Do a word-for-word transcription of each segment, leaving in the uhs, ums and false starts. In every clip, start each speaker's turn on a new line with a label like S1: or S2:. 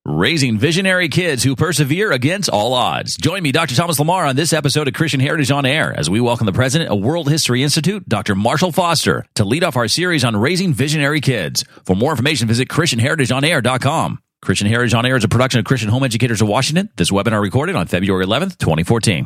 S1: Raising visionary kids who persevere against all odds. Join me, Doctor Thomas Lamar, on this episode of Christian Heritage on Air as we welcome the president of World History Institute, Doctor Marshall Foster, to lead off our series on raising visionary kids. For more information, visit Christian Heritage on Air dot com. Christian Heritage on Air is a production of Christian Home Educators of Washington. This webinar recorded on February eleventh, twenty fourteen.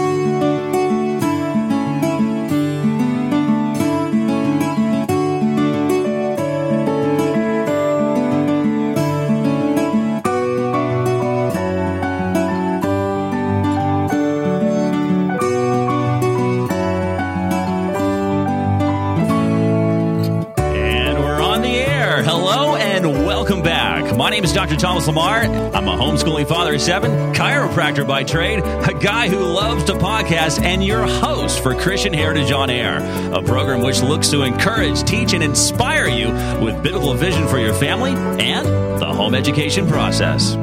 S1: My name is Doctor Thomas Lamar. I'm a homeschooling father of seven, chiropractor by trade, a guy who loves to podcast, and your host for Christian Heritage on Air, a program which looks to encourage, teach, and inspire you with biblical vision for your family and the home education process.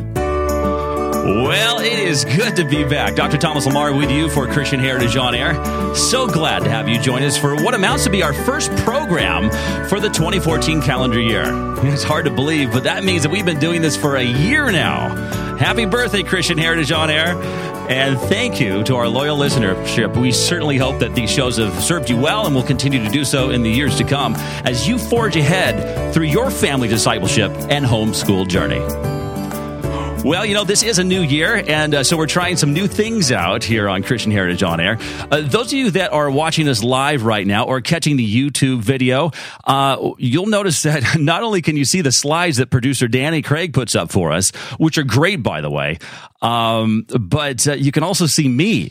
S1: Well, it is good to be back. Doctor Thomas Lamar with you for Christian Heritage on Air. So glad to have you join us for what amounts to be our first program for the twenty fourteen calendar year. It's hard to believe, but that means that we've been doing this for a year now. Happy birthday, Christian Heritage on Air. And thank you to our loyal listenership. We certainly hope that these shows have served you well and will continue to do so in the years to come as you forge ahead through your family discipleship and homeschool journey. Well, you know, this is a new year, and uh, so we're trying some new things out here on Christian Heritage on Air. Uh, those of you that are watching us live right now or catching the YouTube video, uh, you'll notice that not only can you see the slides that producer Danny Craig puts up for us, which are great, by the way, um, but uh, you can also see me.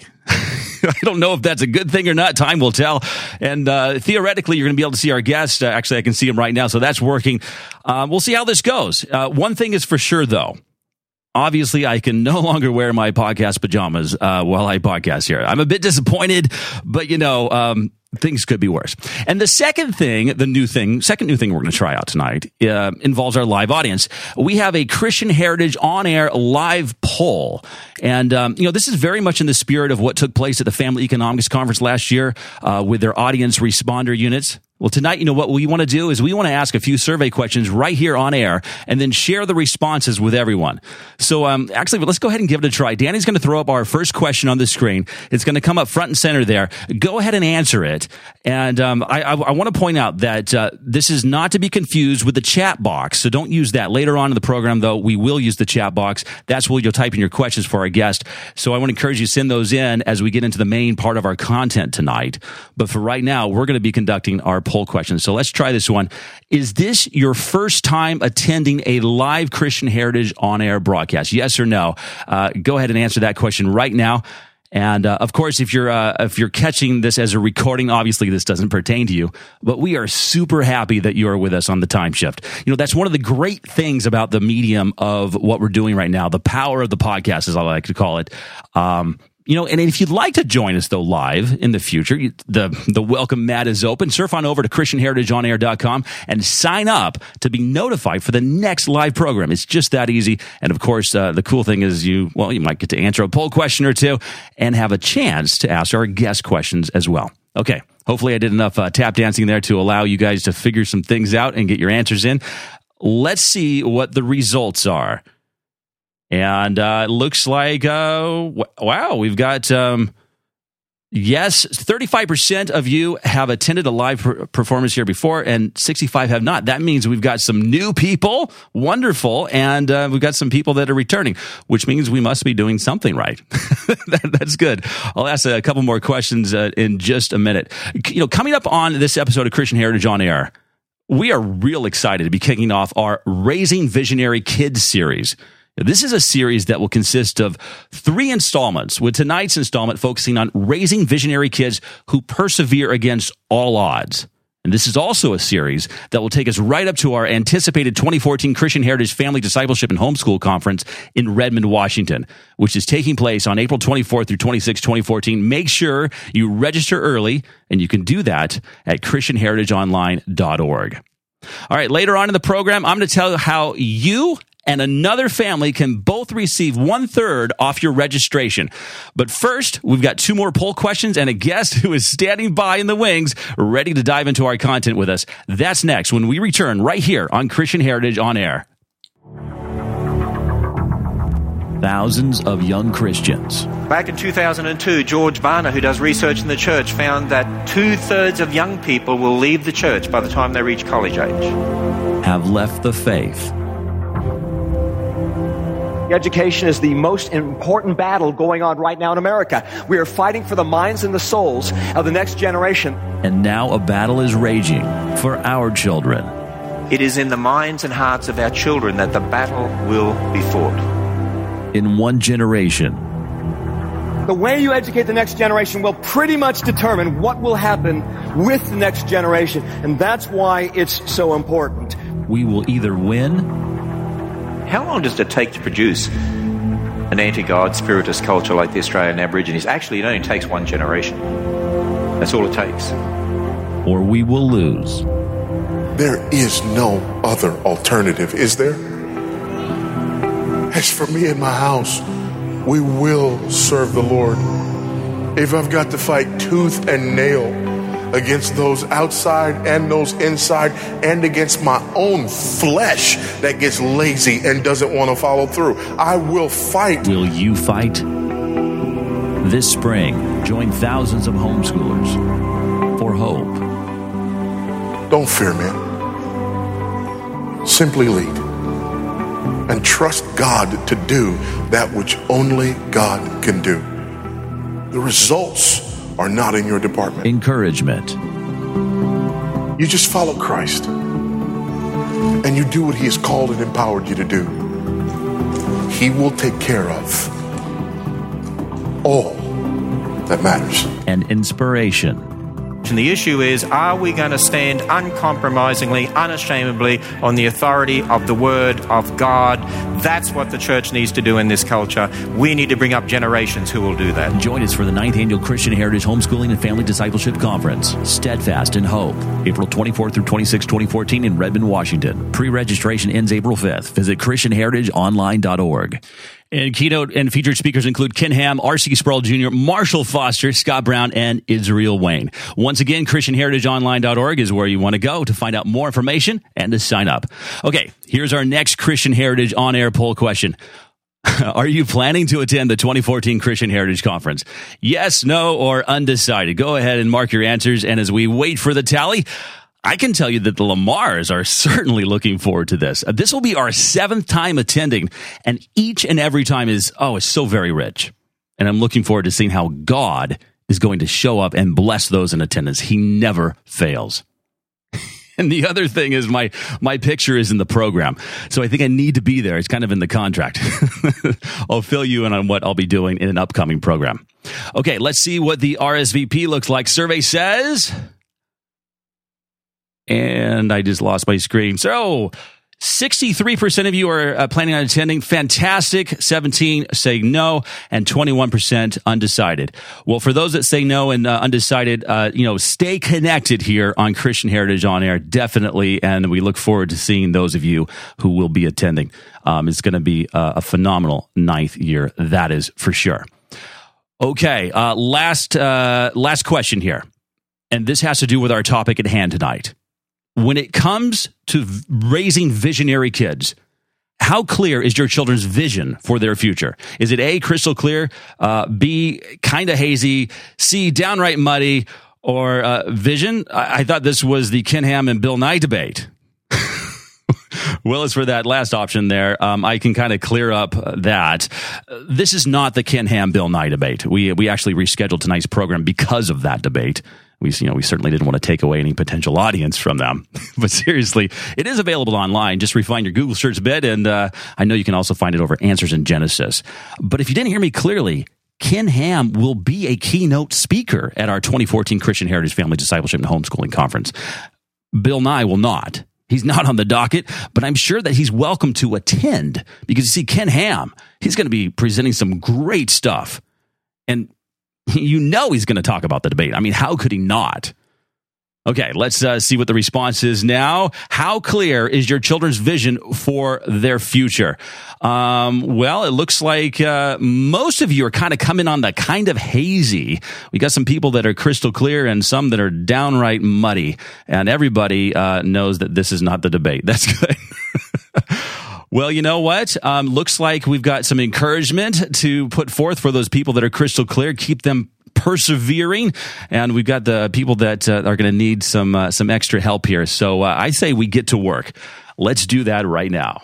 S1: I don't know if that's a good thing or not. Time will tell. And uh, theoretically, you're going to be able to see our guest. Uh, actually, I can see him right now, so that's working. Uh, we'll see how this goes. Uh, one thing is for sure, though. Obviously, I can no longer wear my podcast pajamas uh, while I podcast here. I'm a bit disappointed, but, you know, um, things could be worse. And the second thing, the new thing, second new thing we're going to try out tonight uh, involves our live audience. We have a Christian Heritage on-air live poll. And, um, you know, this is very much in the spirit of what took place at the Family Economics Conference last year uh, with their audience responder units. Well, tonight, you know, what we want to do is we want to ask a few survey questions right here on air and then share the responses with everyone. So, um, actually, let's go ahead and give it a try. Danny's going to throw up our first question on the screen. It's going to come up front and center there. Go ahead and answer it. And um, I, I, I want to point out that uh, this is not to be confused with the chat box. So don't use that. Later on in the program, though, we will use the chat box. That's where you'll type in your questions for our guest. So I want to encourage you to send those in as we get into the main part of our content tonight. But for right now, we're going to be conducting our poll question. So let's try this one. Is this your first time attending a live Christian Heritage on-air broadcast? Yes or no? Uh, go ahead and answer that question right now. And uh, of course, if you're uh, if you're catching this as a recording, obviously this doesn't pertain to you. But we are super happy that you are with us on the time shift. You know, that's one of the great things about the medium of what we're doing right now. The power of the podcast, as I like to call it. Um, You know, and if you'd like to join us, though, live in the future, the the welcome mat is open. Surf on over to Christian Heritage on Air dot com and sign up to be notified for the next live program. It's just that easy. And, of course, uh, the cool thing is you, well, you might get to answer a poll question or two and have a chance to ask our guest questions as well. Okay, hopefully I did enough uh, tap dancing there to allow you guys to figure some things out and get your answers in. Let's see what the results are. And uh, it looks like, uh, wow, we've got, um, yes, thirty-five percent of you have attended a live per- performance here before, and sixty-five have not. That means we've got some new people, wonderful, and uh, we've got some people that are returning, which means we must be doing something right. that, that's good. I'll ask a couple more questions uh, in just a minute. You know, coming up on this episode of Christian Heritage on Air, we are real excited to be kicking off our Raising Visionary Kids series. This is a series that will consist of three installments, with tonight's installment focusing on raising visionary kids who persevere against all odds. And this is also a series that will take us right up to our anticipated twenty fourteen Christian Heritage Family Discipleship and Homeschool Conference in Redmond, Washington, which is taking place on April twenty-fourth through twenty-sixth, twenty fourteen. Make sure you register early, and you can do that at Christian Heritage Online dot org. All right, later on in the program, I'm going to tell you how you and another family can both receive one-third off your registration. But first, we've got two more poll questions and a guest who is standing by in the wings, ready to dive into our content with us. That's next when we return right here on Christian Heritage on Air. thousands of young Christians.
S2: Back in two thousand two, George Barna, who does research in the church, found that two-thirds of young people will leave the church by the time they reach college age.
S1: Have left the faith.
S3: Education is the most important battle going on right now in America. We are fighting for the minds and the souls of the next generation.
S1: And now a battle is raging for our children.
S2: It is in the minds and hearts of our children that the battle will be fought.
S1: In one generation.
S3: The way you educate the next generation will pretty much determine what will happen with the next generation. And that's why it's so important.
S1: We will either win.
S2: How long does it take to produce an anti-God, spiritist culture like the Australian Aborigines? Actually, it only takes one generation. That's all it takes.
S1: Or we will lose.
S4: There is no other alternative, is there? As for me and my house, we will serve the Lord. If I've got to fight tooth and nail against those outside and those inside, and against my own flesh that gets lazy and doesn't want to follow through, I will fight.
S1: Will you fight? This spring, join thousands of homeschoolers for hope.
S4: Don't fear, man. Simply lead and trust God to do that which only God can do. The results are not in your department.
S1: Encouragement.
S4: You just follow Christ and you do what He has called and empowered you to do. He will take care of all that matters.
S1: And inspiration.
S2: And the issue is, are we going to stand uncompromisingly, unashamedly on the authority of the Word of God? That's what the church needs to do in this culture. We need to bring up generations who will do that.
S1: Join us for the ninth Annual Christian Heritage Homeschooling and Family Discipleship Conference, Steadfast in Hope, April twenty-fourth through twenty-sixth, twenty fourteen in Redmond, Washington. Pre-registration ends April fifth. Visit christian heritage online dot org. And keynote and featured speakers include Ken Ham, R C Sproul Junior, Marshall Foster, Scott Brown, and Israel Wayne. Once again, christian heritage online dot org is where you want to go to find out more information and to sign up. Okay, here's our next Christian Heritage on-air poll question. Are you planning to attend the twenty fourteen Christian Heritage Conference? Yes, no, or undecided? Go ahead and mark your answers. And as we wait for the tally, I can tell you that the Lamars are certainly looking forward to this. Uh, this will be our seventh time attending, and each and every time is, oh, it's so very rich. And I'm looking forward to seeing how God is going to show up and bless those in attendance. He never fails. And the other thing is my my picture is in the program. So I think I need to be there. It's kind of in the contract. I'll fill you in on what I'll be doing in an upcoming program. Okay, let's see what the R S V P looks like. Survey says... And I just lost my screen. So sixty-three percent of you are uh, planning on attending. Fantastic. seventeen say no, and twenty-one percent undecided. Well, for those that say no and uh, undecided, uh, you know, stay connected here on Christian Heritage On Air, definitely. And we look forward to seeing those of you who will be attending. Um, it's going to be uh, a phenomenal ninth year. That is for sure. Okay. Uh, last, uh, last question here. And this has to do with our topic at hand tonight. When it comes to raising visionary kids, how clear is your children's vision for their future? Is it A, crystal clear, uh, B, kind of hazy, C, downright muddy, or uh, vision? I-, I thought this was the Ken Ham and Bill Nye debate. Well, as for that last option there, um, I can kind of clear up that. Uh, this is not the Ken Ham, Bill Nye debate. We we actually rescheduled tonight's program because of that debate. We, you know, we certainly didn't want to take away any potential audience from them. But seriously, it is available online. Just refine your Google search a bit, and uh, I know you can also find it over Answers in Genesis. But if you didn't hear me clearly, Ken Ham will be a keynote speaker at our twenty fourteen Christian Heritage Family Discipleship and Homeschooling Conference. Bill Nye will not. He's not on the docket, but I'm sure that he's welcome to attend because you see, Ken Ham, he's going to be presenting some great stuff. And you know he's going to talk about the debate. I mean, how could he not? Okay, let's uh, see what the response is now. How clear is your children's vision for their future? Um, well, it looks like uh, most of you are kind of coming on the kind of hazy. We got some people that are crystal clear and some that are downright muddy. And everybody uh, knows that this is not the debate. That's good. Well, you know what? Um, looks like we've got some encouragement to put forth for those people that are crystal clear. Keep them persevering, and we've got the people that uh, are going to need some uh, some extra help here. So uh, I say we get to work. Let's do that right now.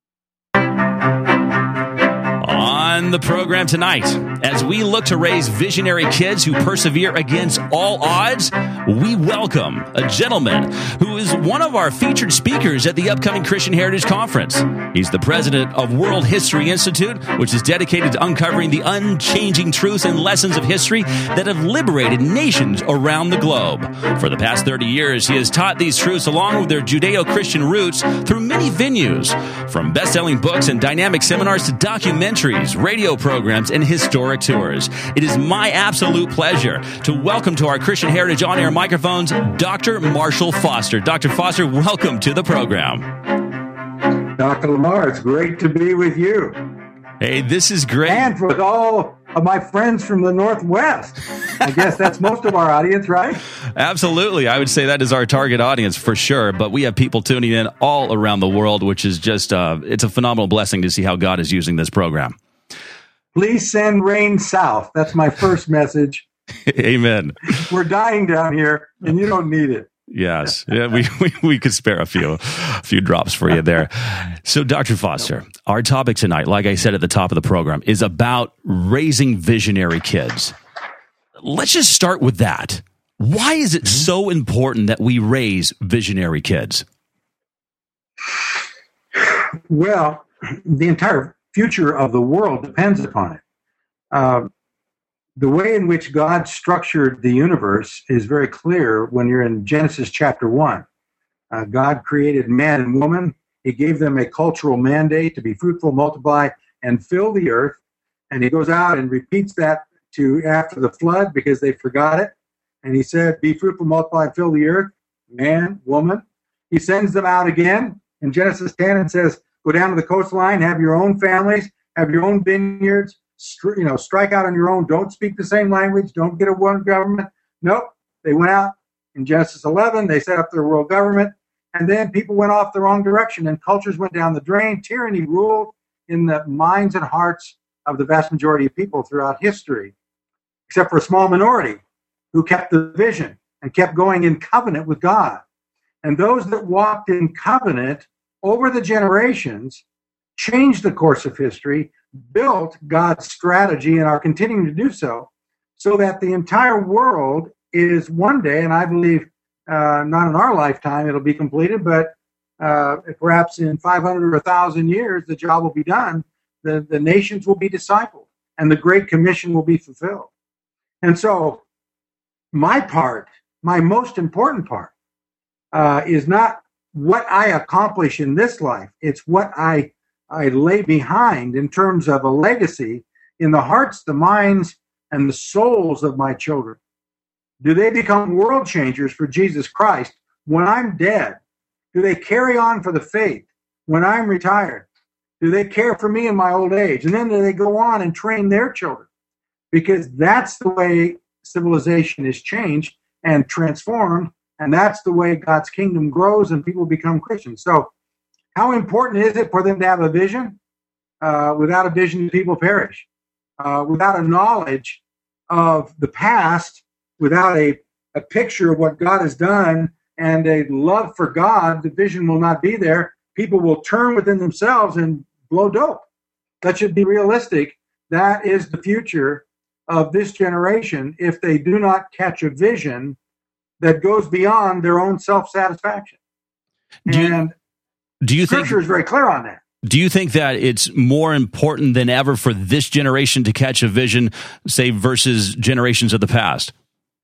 S1: On the program tonight, as we look to raise visionary kids who persevere against all odds, we welcome a gentleman who is one of our featured speakers at the upcoming Christian Heritage Conference. He's the president of World History Institute, which is dedicated to uncovering the unchanging truths and lessons of history that have liberated nations around the globe. For the past thirty years, he has taught these truths along with their Judeo-Christian roots through many venues, from best-selling books and dynamic seminars to documentaries, radio programs, and historic tours. It is my absolute pleasure to welcome to our Christian Heritage on-air microphones, Doctor Marshall Foster. Doctor Foster, welcome to the program.
S5: Doctor Lamar, it's great to be with you.
S1: Hey, this is great.
S5: And with all of my friends from the Northwest. I guess that's most of our audience, right?
S1: Absolutely. I would say that is our target audience for sure. But we have people tuning in all around the world, which is just, uh, it's a phenomenal blessing to see how God is using this program.
S5: Please send rain south. That's my first message.
S1: Amen.
S5: We're dying down here, and you don't need it.
S1: Yes, yeah, we, we we could spare a few a few drops for you there. So, Doctor Foster, our topic tonight, like I said at the top of the program, is about raising visionary kids. Let's just start with that. Why is it so important that we raise visionary kids?
S5: Well, the entire future of the world depends upon it. Uh, The way in which God structured the universe is very clear when you're in Genesis chapter one. Uh, God created man and woman. He gave them a cultural mandate to be fruitful, multiply, and fill the earth. And he goes out and repeats that to after the flood because they forgot it. And he said, be fruitful, multiply, and fill the earth, man, woman. He sends them out again in Genesis ten and says, go down to the coastline, have your own families, have your own vineyards, you know, strike out on your own. Don't speak the same language. Don't get a one government. Nope. They went out in Genesis eleven. They set up their world government. And then people went off the wrong direction and cultures went down the drain. Tyranny ruled in the minds and hearts of the vast majority of people throughout history, except for a small minority who kept the vision and kept going in covenant with God. And those that walked in covenant over the generations changed the course of history, built God's strategy, and are continuing to do so, so that the entire world is one day, and I believe uh, not in our lifetime it'll be completed, but uh, perhaps in five hundred or one thousand years, the job will be done. The, the nations will be discipled, and the Great Commission will be fulfilled. And so my part, my most important part, uh, is not what I accomplish in this life. It's what I I lay behind in terms of a legacy in the hearts, the minds, and the souls of my children. Do they become world changers for Jesus Christ when I'm dead? Do they carry on for the faith when I'm retired? Do they care for me in my old age? And then do they go on and train their children? Because that's the way civilization is changed and transformed, and that's the way God's kingdom grows and people become Christians. So how important is it for them to have a vision? Uh, without a vision, people perish. Uh, without a knowledge of the past, without a, a picture of what God has done and a love for God, the vision will not be there. People will turn within themselves and blow dope. That should be realistic. That is the future of this generation if they do not catch a vision that goes beyond their own self-satisfaction.
S1: Do you,
S5: and
S1: do you think,
S5: Scripture is very clear on that.
S1: Do you think that it's more important than ever for this generation to catch a vision, say, versus generations of the past?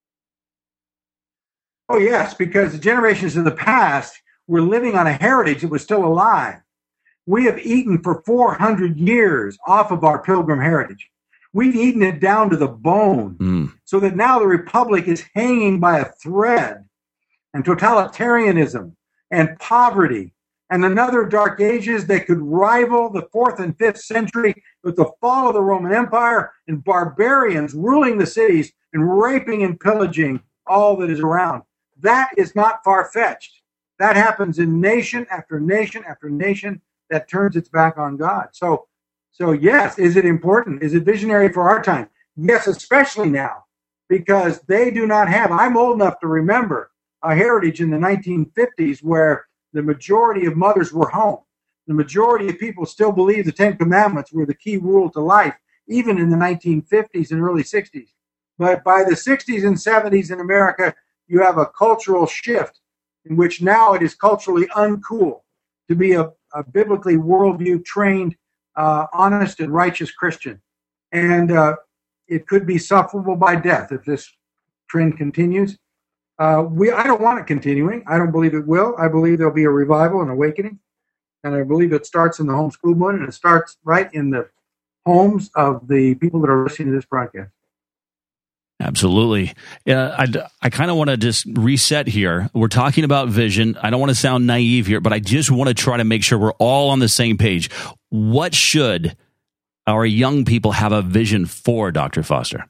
S5: Oh, yes, because the generations of the past were living on a heritage that was still alive. We have eaten for four hundred years off of our pilgrim heritage. We've eaten it down to the bone, mm. so that now the republic is hanging by a thread, and totalitarianism and poverty and another dark ages that could rival the fourth and fifth century with the fall of the Roman Empire and barbarians ruling the cities and raping and pillaging all that is around. That is not far-fetched. That happens in nation after nation after nation that turns its back on God. So, so yes, is it important? Is it visionary for our time? Yes, especially now, because they do not have, I'm old enough to remember a heritage in the nineteen fifties where the majority of mothers were home. The majority of people still believe the Ten Commandments were the key rule to life, even in the nineteen fifties and early sixties. But by the sixties and seventies in America, you have a cultural shift in which now it is culturally uncool to be a, a biblically worldview trained, uh, honest and righteous Christian. And uh, it could be sufferable by death if this trend continues. Uh, we, I don't want it continuing. I don't believe it will. I believe there'll be a revival and awakening. And I believe it starts in the homeschool movement, and it starts right in the homes of the people that are listening to this broadcast.
S1: Absolutely. Uh, I, I kind of want to just reset here. We're talking about vision. I don't want to sound naive here, but I just want to try to make sure we're all on the same page. What should our young people have a vision for, Doctor Foster?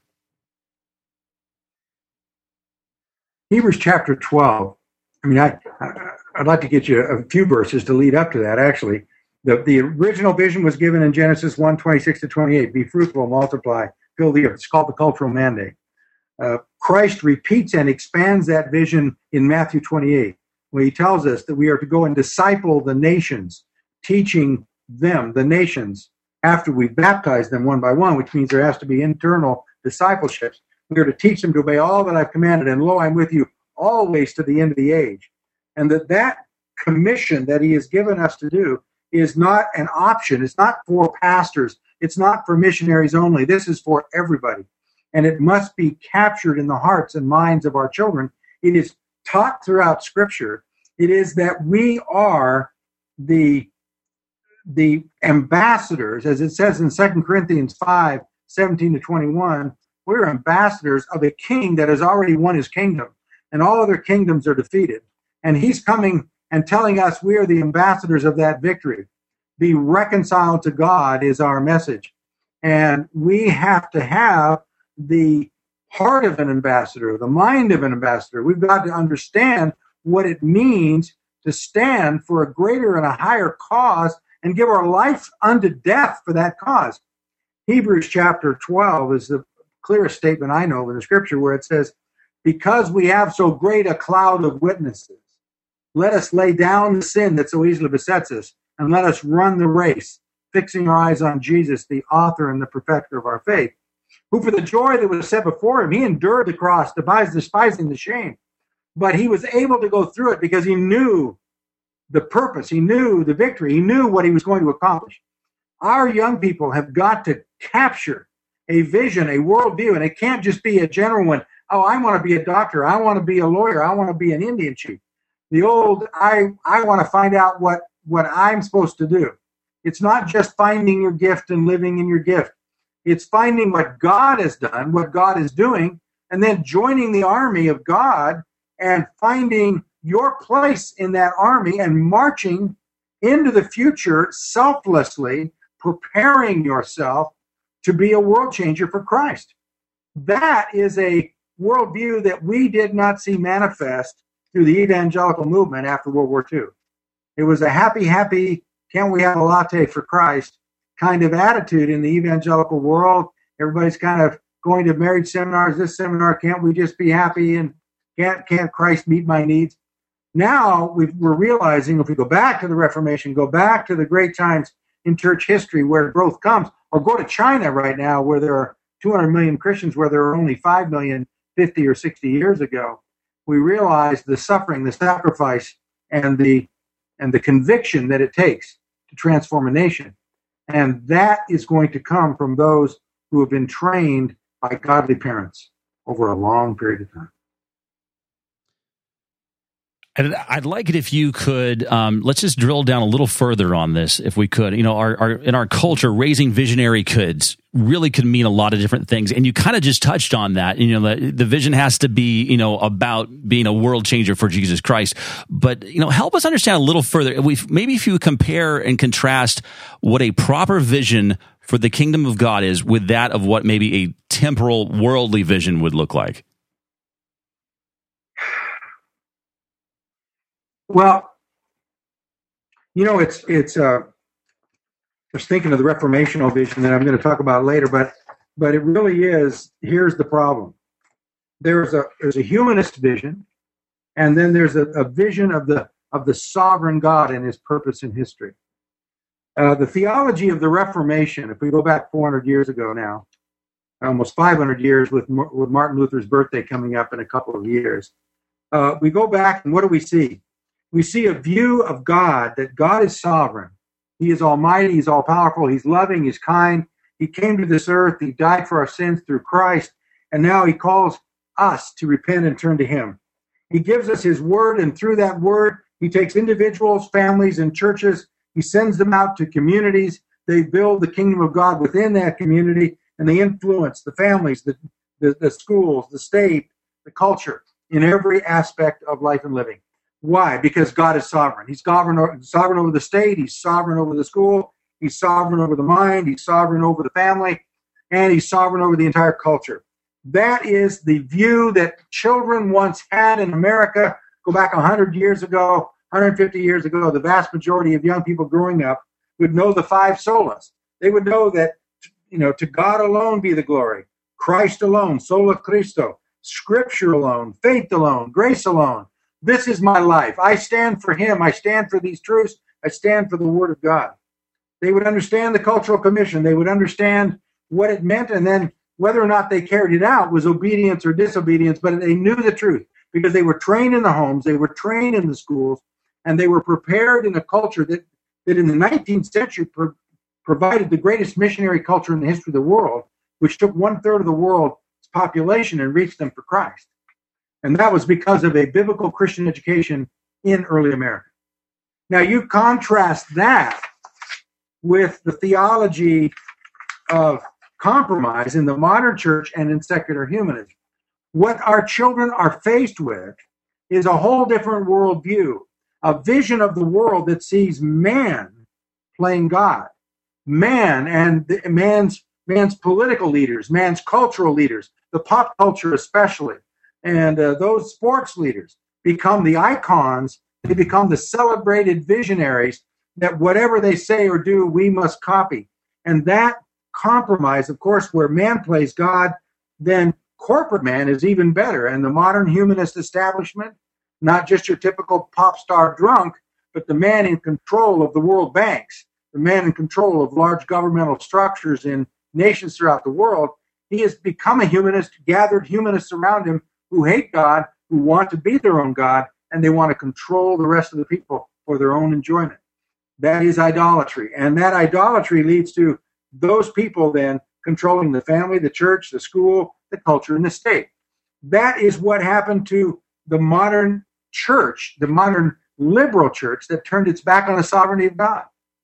S5: Hebrews chapter twelve. I mean, I, I, I'd like to get you a few verses to lead up to that, actually. The, the original vision was given in Genesis one, twenty-six to twenty-eight. Be fruitful, multiply, fill the earth. It's called the cultural mandate. Uh, Christ repeats and expands that vision in Matthew twenty-eight, where he tells us that we are to go and disciple the nations, teaching them, the nations, after we've baptized them one by one, which means there has to be internal discipleships. We are to teach them to obey all that I've commanded, and lo, I'm with you always to the end of the age. And that that commission that he has given us to do is not an option. It's not for pastors. It's not for missionaries only. This is for everybody. And it must be captured in the hearts and minds of our children. It is taught throughout Scripture. It is that we are the, the ambassadors, as it says in Second Corinthians five, seventeen to twenty-one, we're ambassadors of a king that has already won his kingdom, and all other kingdoms are defeated. And he's coming and telling us we are the ambassadors of that victory. Be reconciled to God is our message. And we have to have the heart of an ambassador, the mind of an ambassador. We've got to understand what it means to stand for a greater and a higher cause and give our life unto death for that cause. Hebrews chapter twelve is the clearest statement I know in the Scripture, where it says, because we have so great a cloud of witnesses, let us lay down the sin that so easily besets us, and let us run the race, fixing our eyes on Jesus, the author and the perfecter of our faith, who for the joy that was set before him, he endured the cross, despising the shame. But he was able to go through it because he knew the purpose, he knew the victory, he knew what he was going to accomplish. Our young people have got to capture a vision, a worldview, and it can't just be a general one. Oh, I want to be a doctor. I want to be a lawyer. I want to be an Indian chief. The old, I, I want to find out what, what I'm supposed to do. It's not just finding your gift and living in your gift. It's finding what God has done, what God is doing, and then joining the army of God and finding your place in that army and marching into the future selflessly, preparing yourself to be a world changer for Christ. That is a worldview that we did not see manifest through the evangelical movement after World War Two. It was a happy, happy, can't we have a latte for Christ kind of attitude in the evangelical world. Everybody's kind of going to marriage seminars, this seminar, can't we just be happy, and can't, can't Christ meet my needs? Now we've, we're realizing if we go back to the Reformation, go back to the great times in church history where growth comes, or go to China right now where there are two hundred million Christians where there were only five million fifty or sixty years ago, we realize the suffering, the sacrifice, and the and the conviction that it takes to transform a nation. And that is going to come from those who have been trained by godly parents over a long period of time.
S1: I'd like it if you could, um, let's just drill down a little further on this, if we could. You know, our, our in our culture, raising visionary kids really could mean a lot of different things. And you kind of just touched on that. You know, the, the vision has to be, you know, about being a world changer for Jesus Christ. But, you know, help us understand a little further. We've, maybe if you compare and contrast what a proper vision for the kingdom of God is with that of what maybe a temporal, worldly vision would look like.
S5: Well, you know, it's it's uh, was thinking of the reformational vision that I'm going to talk about later, but but it really is, here's the problem. There's a there's a humanist vision, and then there's a, a vision of the of the sovereign God and his purpose in history. Uh, the theology of the Reformation, if we go back four hundred years ago now, almost five hundred years with, with Martin Luther's birthday coming up in a couple of years, uh, we go back and what do we see? We see a view of God, that God is sovereign. He is almighty, he's all-powerful, he's loving, he's kind. He came to this earth, he died for our sins through Christ, and now he calls us to repent and turn to him. He gives us his word, and through that word, he takes individuals, families, and churches. He sends them out to communities. They build the kingdom of God within that community, and they influence the families, the, the, the schools, the state, the culture, in every aspect of life and living. Why? Because God is sovereign. He's sovereign, sovereign over the state. He's sovereign over the school. He's sovereign over the mind. He's sovereign over the family. And he's sovereign over the entire culture. That is the view that children once had in America. Go back one hundred years ago, one hundred fifty years ago, the vast majority of young people growing up would know the five solas. They would know that, you know, to God alone be the glory, Christ alone, sola Christo, Scripture alone, faith alone, grace alone. This is my life. I stand for him. I stand for these truths. I stand for the Word of God. They would understand the cultural commission. They would understand what it meant, and then whether or not they carried it out was obedience or disobedience, but they knew the truth because they were trained in the homes, they were trained in the schools, and they were prepared in a culture that, that in the nineteenth century pro- provided the greatest missionary culture in the history of the world, which took one-third of the world's population and reached them for Christ. And that was because of a biblical Christian education in early America. Now you contrast that with the theology of compromise in the modern church and in secular humanism. What our children are faced with is a whole different worldview, a vision of the world that sees man playing God, man and the, man's man's political leaders, man's cultural leaders, the pop culture especially, and uh, those sports leaders become the icons. They become the celebrated visionaries that whatever they say or do, we must copy. And that compromise, of course, where man plays God, then corporate man is even better. And the modern humanist establishment, not just your typical pop star drunk, but the man in control of the world banks, the man in control of large governmental structures in nations throughout the world, he has become a humanist, gathered humanists around him who hate God, who want to be their own God, and they want to control the rest of the people for their own enjoyment. That is idolatry. And that idolatry leads to those people then controlling the family, the church, the school, the culture, and the state. That is what happened to the modern church, the modern liberal church that turned its back on the sovereignty of God.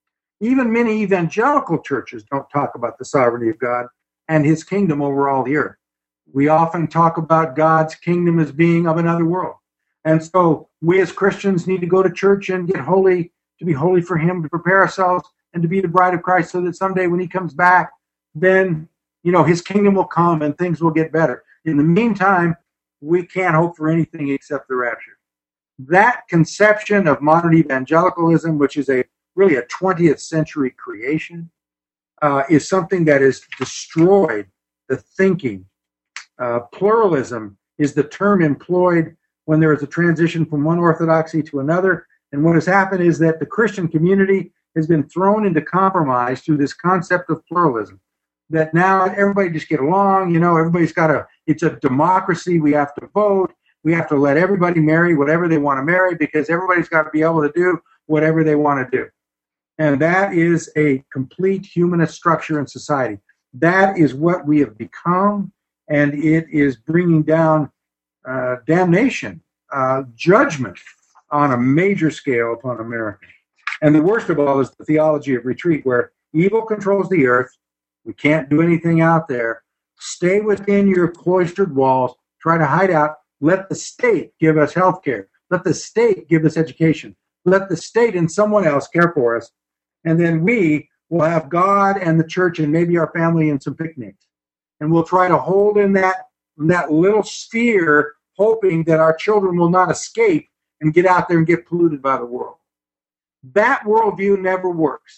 S5: Even many evangelical churches don't talk about the sovereignty of God and his kingdom over all the earth. We often talk about God's kingdom as being of another world. And so we as Christians need to go to church and get holy, to be holy for him, to prepare ourselves and to be the bride of Christ so that someday when he comes back, then, you know, his kingdom will come and things will get better. In the meantime, we can't hope for anything except the rapture. That conception of modern evangelicalism, which is a really a twentieth century creation, uh, is something that has destroyed the thinking. Uh, pluralism is the term employed when there is a transition from one orthodoxy to another. And what has happened is that the Christian community has been thrown into compromise through this concept of pluralism. That now everybody just get along, you know, everybody's got a, it's a democracy, we have to vote, we have to let everybody marry whatever they want to marry because everybody's got to be able to do whatever they want to do. And that is a complete humanist structure in society. That is what we have become, and it is bringing down uh, damnation, uh, judgment on a major scale upon America. And the worst of all is the theology of retreat, where evil controls the earth. We can't do anything out there. Stay within your cloistered walls. Try to hide out. Let the state give us health care. Let the state give us education. Let the state and someone else care for us. And then we will have God and the church and maybe our family and some picnics. And we'll try to hold in that, in that little sphere, hoping that our children will not escape and get out there and get polluted by the world. That worldview never works.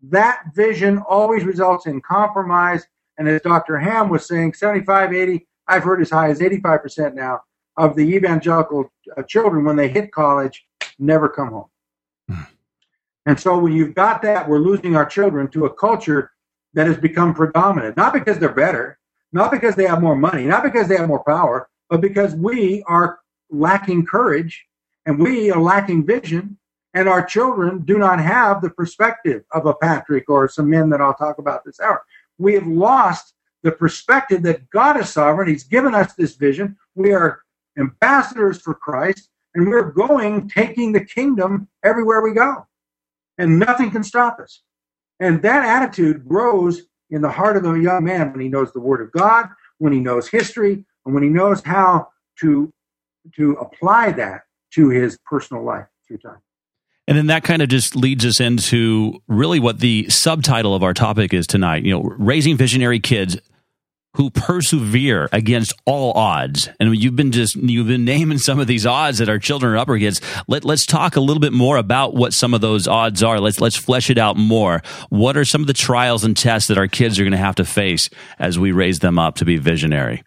S5: that vision always results in compromise. And as Doctor Ham was saying, seventy-five, eighty, I've heard as high as eighty-five percent now of the evangelical uh, children, when they hit college, never come home. Mm. And so when you've got that, we're losing our children to a culture that has become predominant, not because they're better, not because they have more money, not because they have more power, but because we are lacking courage and we are lacking vision, and our children do not have the perspective of a Patrick or some men that I'll talk about this hour. We have lost the perspective that God is sovereign. He's given us this vision. We are ambassadors for Christ, and we're going, taking the kingdom everywhere we go, and nothing can stop us. And that attitude grows in the heart of a young man when he knows the Word of God, when he knows history, and when he knows how to, to apply that to his personal life through time.
S1: And then that kind of just leads us into really what the subtitle of our topic is tonight, you know, raising visionary kids who persevere against all odds. And you've been just you've been naming some of these odds that our children are up against. Let, let's talk a little bit more about what some of those odds are. Let's let's flesh it out more. What are some of the trials and tests that our kids are going to have to face as we raise them up to be visionary?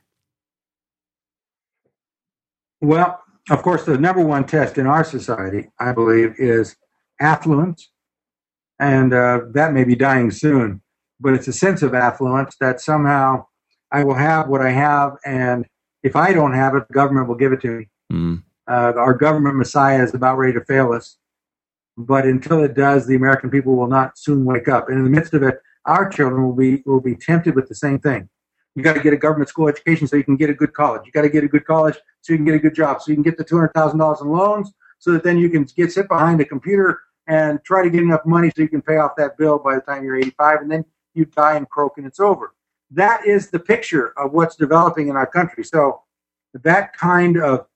S5: Well, of course, the number one test in our society, I believe, is affluence. And uh, that may be dying soon. But it's a sense of affluence that somehow I will have what I have, and if I don't have it, the government will give it to me. Mm. Uh, our government messiah is about ready to fail us. But until it does, the American people will not soon wake up. And in the midst of it, our children will be will be tempted with the same thing. You got to get a government school education so you can get a good college. You got to get a good college so you can get a good job, so you can get the two hundred thousand dollars in loans, so that then you can get sit behind a computer and try to get enough money so you can pay off that bill by the time you're eighty-five, and then you die and croak and it's over. That is the picture of what's developing in our country. So that kind of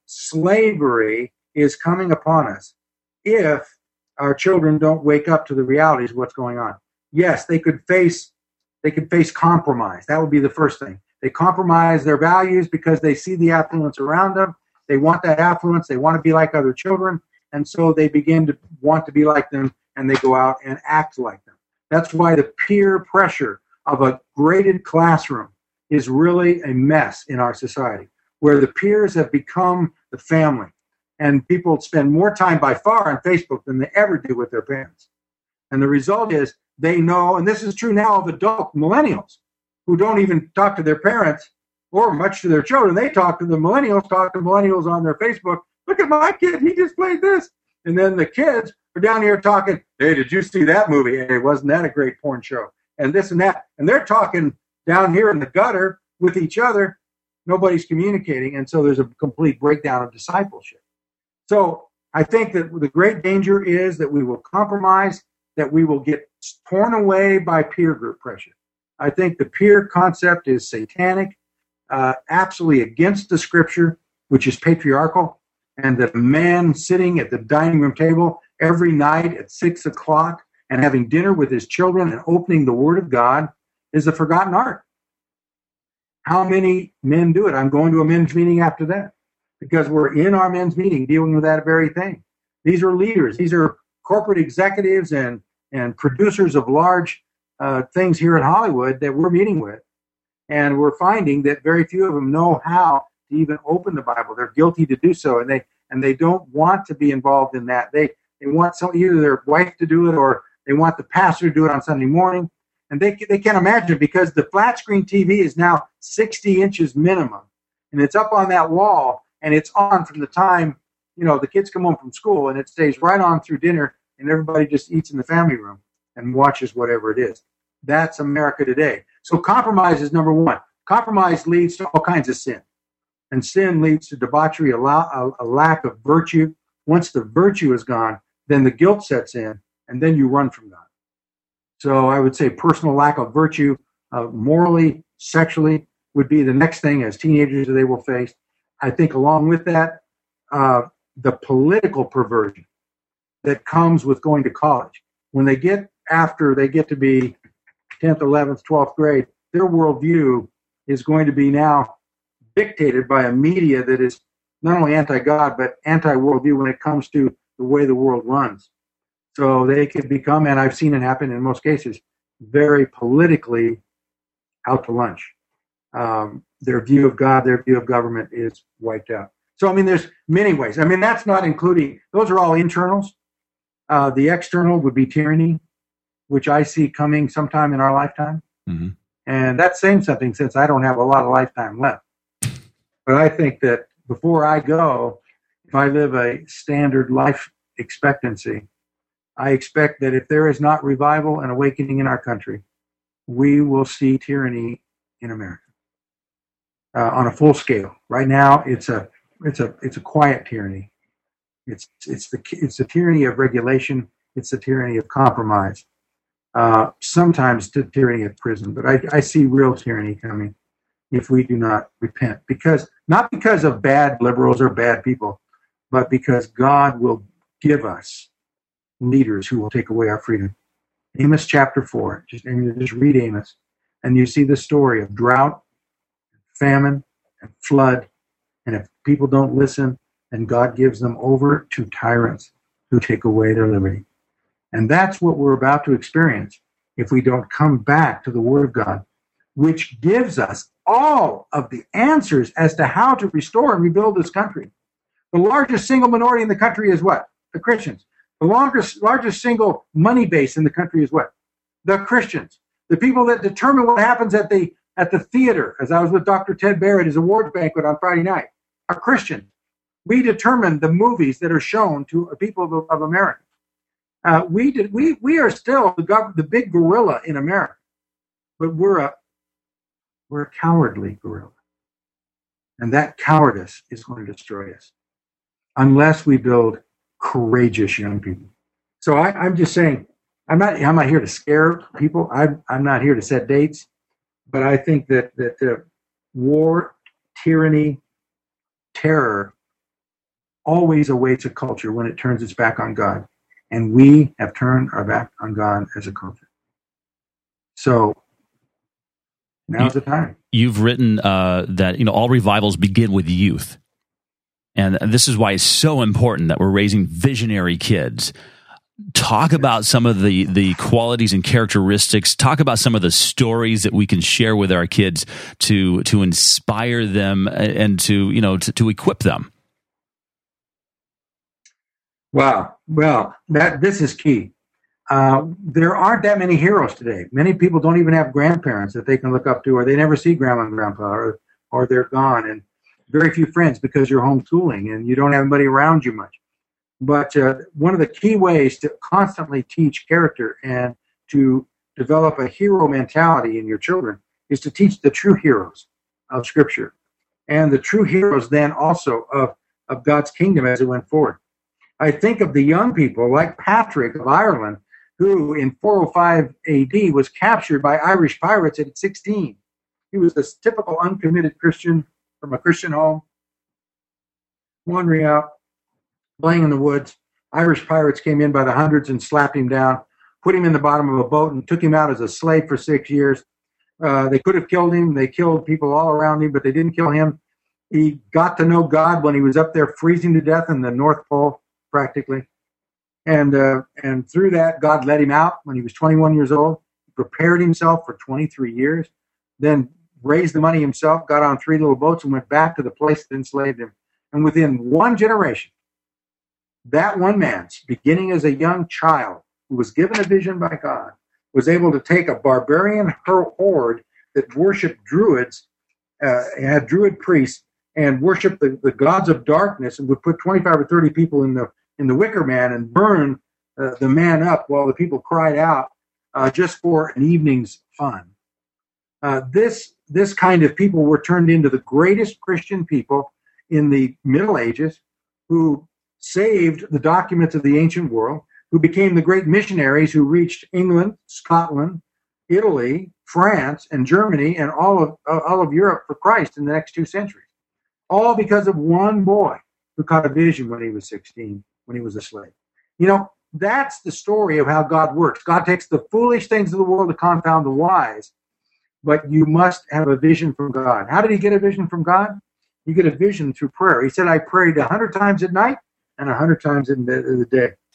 S5: slavery is coming upon us if our children don't wake up to the realities of what's going on. Yes, they could face they could face compromise. That would be the first thing. They compromise their values because they see the affluence around them. They want that affluence. They want to be like other children. And so they begin to want to be like them, and they go out and act like them. That's why the peer pressure of a graded classroom is really a mess in our society, where the peers have become the family. And people spend more time by far on Facebook than they ever do with their parents. And the result is they know, and this is true now of adult millennials, who don't even talk to their parents or much to their children. They talk to the millennials, talk to millennials on their Facebook. Look at my kid, he just played this. And then the kids are down here talking, hey, did you see that movie? Hey, wasn't that a great porn show? And this and that. And they're talking down here in the gutter with each other. Nobody's communicating. And so there's a complete breakdown of discipleship. So I think that the great danger is that we will compromise, that we will get torn away by peer group pressure. I think the peer concept is satanic, uh, absolutely against the scripture, which is patriarchal, and that a man sitting at the dining room table every night at six o'clock and having dinner with his children and opening the Word of God is a forgotten art. How many men do it? I'm going to a men's meeting after that because we're in our men's meeting dealing with that very thing. These are leaders. These are corporate executives and, and producers of large uh, things here in Hollywood that we're meeting with. And we're finding that very few of them know how to even open the Bible. They're guilty to do so, and they and they don't want to be involved in that. They they want some, either their wife to do it or they want the pastor to do it on Sunday morning. And they they can't imagine, because the flat screen T V is now sixty inches minimum, and it's up on that wall, and it's on from the time, you know, the kids come home from school, and it stays right on through dinner, and everybody just eats in the family room and watches whatever it is. That's America today. So compromise is number one. Compromise leads to all kinds of sin. And sin leads to debauchery, a, la- a lack of virtue. Once the virtue is gone, then the guilt sets in, and then you run from God. So I would say personal lack of virtue, uh, morally, sexually, would be the next thing as teenagers that they will face. I think along with that, uh, the political perversion that comes with going to college. When they get after they get to be tenth, eleventh, twelfth grade, their worldview is going to be now dictated by a media that is not only anti-God, but anti-worldview when it comes to the way the world runs. So they could become, and I've seen it happen in most cases, very politically out to lunch. Um, their view of God, their view of government is wiped out. So, I mean, there's many ways. I mean, that's not including, those are all internals. Uh, the external would be tyranny, which I see coming sometime in our lifetime. Mm-hmm. And that's saying something since I don't have a lot of lifetime left. But I think that before I go, if I live a standard life expectancy, I expect that if there is not revival and awakening in our country, we will see tyranny in America uh, on a full scale. Right now, it's a it's a it's a quiet tyranny. It's it's the it's the tyranny of regulation. It's the tyranny of compromise. Uh, sometimes the tyranny of prison, but I, I see real tyranny coming if we do not repent. Because not because of bad liberals or bad people, but because God will give us leaders who will take away our freedom. Amos chapter four. Just and you just read Amos, and you see the story of drought, famine, and flood. And if people don't listen, then God gives them over to tyrants who take away their liberty. And that's what we're about to experience if we don't come back to the Word of God, which gives us all of the answers as to how to restore and rebuild this country. The largest single minority in the country is what? The Christians. The largest, largest single money base in the country is what? The Christians. The people that determine what happens at the at the theater, as I was with Doctor Ted Barrett at his awards banquet on Friday night, are Christians. We determine the movies that are shown to people of, of America. Uh, we did. We we are still the gov- the big gorilla in America, but we're a we're a cowardly gorilla, and that cowardice is going to destroy us unless we build courageous young people. So I, I'm just saying, I'm not I'm not here to scare people. I'm I'm not here to set dates, but I think that that the war, tyranny, terror always awaits a culture when it turns its back on God. And we have turned our back on God as a culture. So now's you, the time.
S1: You've written uh, that you know all revivals begin with youth. And this is why it's so important that we're raising visionary kids. Talk about some of the, the qualities and characteristics. Talk about some of the stories that we can share with our kids to to inspire them and to you know to, to equip them.
S5: Wow. Well, that this is key. Uh, there aren't that many heroes today. Many people don't even have grandparents that they can look up to, or they never see grandma and grandpa, or, or they're gone, and very few friends because you're homeschooling and you don't have anybody around you much. But uh, one of the key ways to constantly teach character and to develop a hero mentality in your children is to teach the true heroes of Scripture and the true heroes then also of, of God's kingdom as it went forward. I think of the young people like Patrick of Ireland, who in four oh five A D was captured by Irish pirates at sixteen. He was this typical uncommitted Christian from a Christian home, wandering out, playing in the woods. Irish pirates came in by the hundreds and slapped him down, put him in the bottom of a boat, and took him out as a slave for six years. Uh, they could have killed him. They killed people all around him, but they didn't kill him. He got to know God when he was up there freezing to death in the North Pole, practically. And uh, and through that, God let him out when he was twenty-one years old. He prepared himself for twenty-three years, then raised the money himself, got on three little boats, and went back to the place that enslaved him. And within one generation, that one man, beginning as a young child, who was given a vision by God, was able to take a barbarian horde that worshipped druids, uh, had druid priests, and worshiped the, the gods of darkness, and would put twenty-five or thirty people in the in the wicker man and burn uh, the man up while the people cried out uh, just for an evening's fun. Uh, this this kind of people were turned into the greatest Christian people in the Middle Ages, who saved the documents of the ancient world, who became the great missionaries who reached England, Scotland, Italy, France, and Germany, and all of uh, all of Europe for Christ in the next two centuries. All because of one boy who caught a vision when he was sixteen, when he was a slave. You know, that's the story of how God works. God takes the foolish things of the world to confound the wise, but you must have a vision from God. How did he get a vision from God? You get a vision through prayer. He said, I prayed a hundred times at night and a hundred times in the, in the day.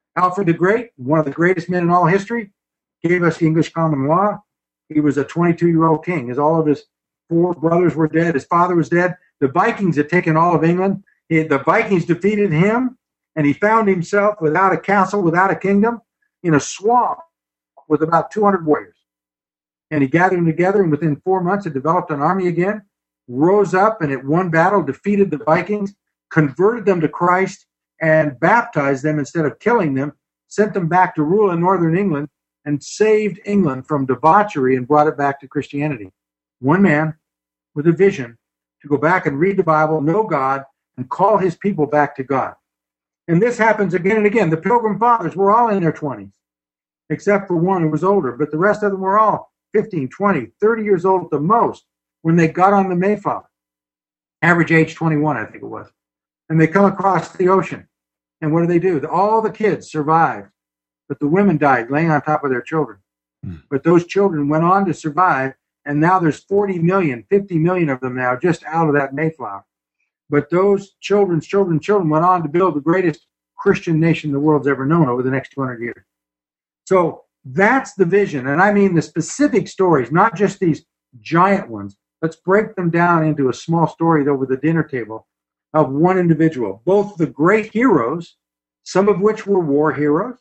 S5: Alfred the Great, one of the greatest men in all history, gave us English common law. He was a twenty-two-year-old king. His, all of his four brothers were dead. His father was dead. The Vikings had taken all of England. He, the Vikings defeated him, and he found himself without a castle, without a kingdom, in a swamp with about two hundred warriors. And he gathered them together, and within four months had developed an army again, rose up, and at one battle defeated the Vikings, converted them to Christ, and baptized them instead of killing them, sent them back to rule in northern England, and saved England from debauchery and brought it back to Christianity. One man with a vision to go back and read the Bible, know God, and call his people back to God. And this happens again and again. The Pilgrim Fathers were all in their twenties, except for one who was older, but the rest of them were all fifteen, twenty, thirty years old at the most when they got on the Mayflower. Average age twenty-one, I think it was. And they come across the ocean. And what do they do? All the kids survived, but the women died laying on top of their children. Mm. But those children went on to survive, and now there's forty million, fifty million of them now just out of that Mayflower. But those children's children's children went on to build the greatest Christian nation the world's ever known over the next two hundred years. So that's the vision. And I mean the specific stories, not just these giant ones. Let's break them down into a small story over the dinner table of one individual. Both the great heroes, some of which were war heroes,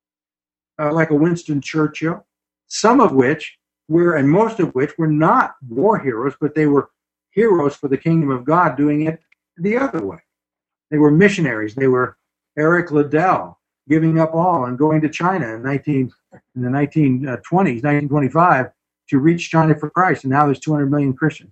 S5: uh, like a Winston Churchill, some of which were, and most of which were not war heroes, but they were heroes for the kingdom of God doing it the other way. They were missionaries. They were Eric Liddell giving up all and going to China in, nineteen, in the nineteen twenties, nineteen twenty-five, to reach China for Christ. And now there's two hundred million Christians.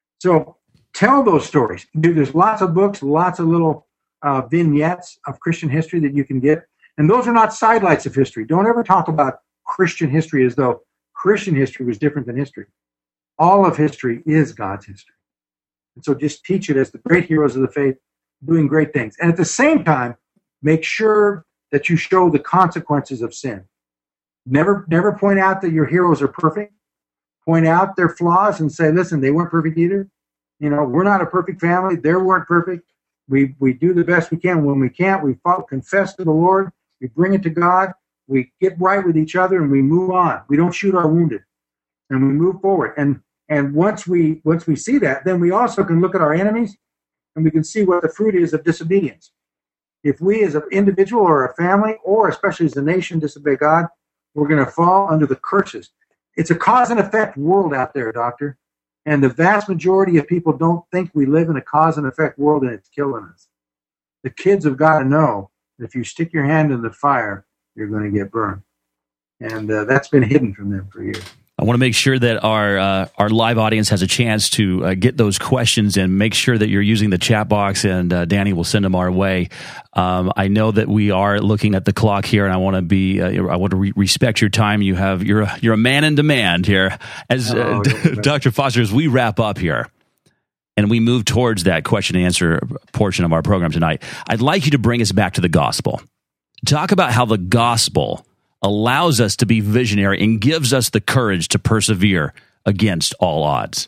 S5: So tell those stories. There's lots of books, lots of little uh, vignettes of Christian history that you can get. And those are not sidelights of history. Don't ever talk about Christian history as though Christian history was different than history. All of history is God's history. And so just teach it as the great heroes of the faith doing great things. And at the same time, make sure that you show the consequences of sin. Never, never point out that your heroes are perfect. Point out their flaws and say, listen, they weren't perfect either. You know, we're not a perfect family. They weren't perfect. We we do the best we can. When we can't, we follow, confess to the Lord. We bring it to God. We get right with each other, and we move on. We don't shoot our wounded, and we move forward. And and once we once we see that, then we also can look at our enemies, and we can see what the fruit is of disobedience. If we, as an individual or a family, or especially as a nation, disobey God, we're going to fall under the curses. It's a cause and effect world out there, Doctor. And the vast majority of people don't think we live in a cause and effect world, and it's killing us. The kids have got to know that if you stick your hand in the fire, you're going to get burned. And uh, that's been hidden from them for years.
S1: I want to make sure that our uh, our live audience has a chance to uh, get those questions, and make sure that you're using the chat box, and uh, Danny will send them our way. Um, I know that we are looking at the clock here, and I want to be uh, I want to re- respect your time. You have you're a, you're a man in demand here, as uh, oh, Doctor Foster. As we wrap up here, and we move towards that question and answer portion of our program tonight, I'd like you to bring us back to the gospel. Talk about how the gospel allows us to be visionary and gives us the courage to persevere against all odds.